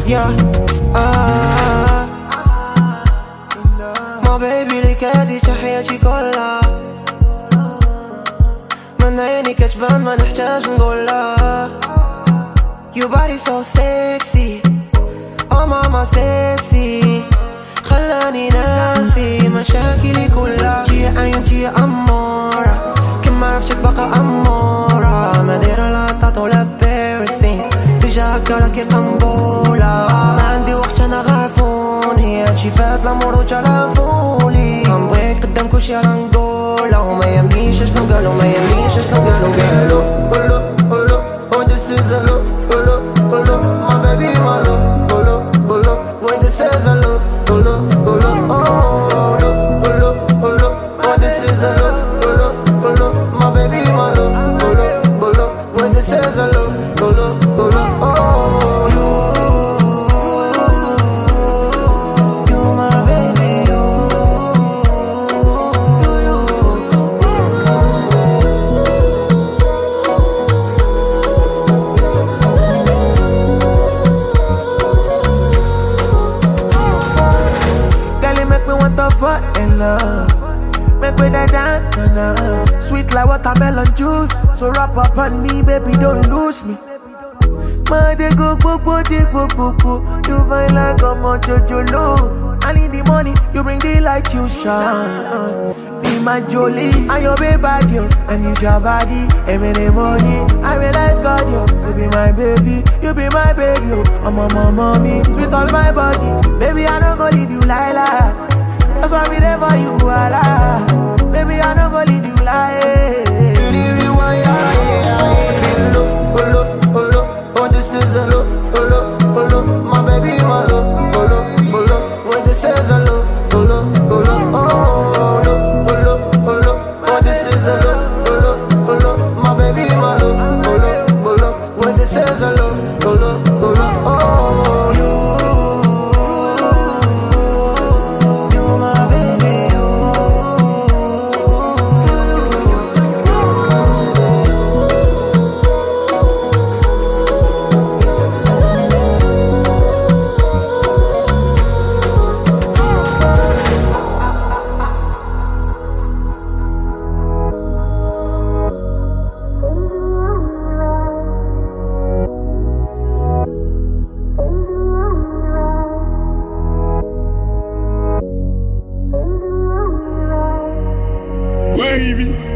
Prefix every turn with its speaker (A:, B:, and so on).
A: Yeah, ما baby لك هادي حياتي كلها، من عيني كتبان ما نحتاج نقولها. Your body so sexy, oh mama sexy، خلاني ناسي مشاكلي كلها. تي عين تي أمورة، كما عرفتك بقى أمورة، ما دايرة لا طاط ولا بيرسين، تجا هكا راكي قنبولة. ما عندي وقت أنا غافون، هي هادشي فات لامور وتلافولي. كنضيق قدام كلشي راه نقولها، وما يهمنيش اشنو قالو، ما يهمنيش اشنو قالو. قولو قولو oh this is a look، قولو قولو my baby my look، قولو قولو oh this is a look، قولو قولو oh look قولو قولو oh this is a look، قولو قولو my baby my look، قولو قولو oh this is a look، قولو قولو oh you my baby you
B: Girl, you make me want to fall in love. Make me that dance, na. Sweet like watermelon juice. So wrap up on me, baby, don't lose me. Ma de go go go de go go go. You fine like a mojo-jolo. I need the money, you bring the light, you shine. Be my Jolie, and your baby, you, and it's your body. And me the money, I realize God, you be my baby, you be my baby, you. I'm a mommy, sweet on my body. Baby, I don't go leave you like that. That's why me there for you, voila. Baby, I don't go leave you like
A: oh this is a look, my baby my look, oh this is a look, oh look, oh this is a look, my baby my look, oh this is a look, oh you my baby you.
C: Wavy.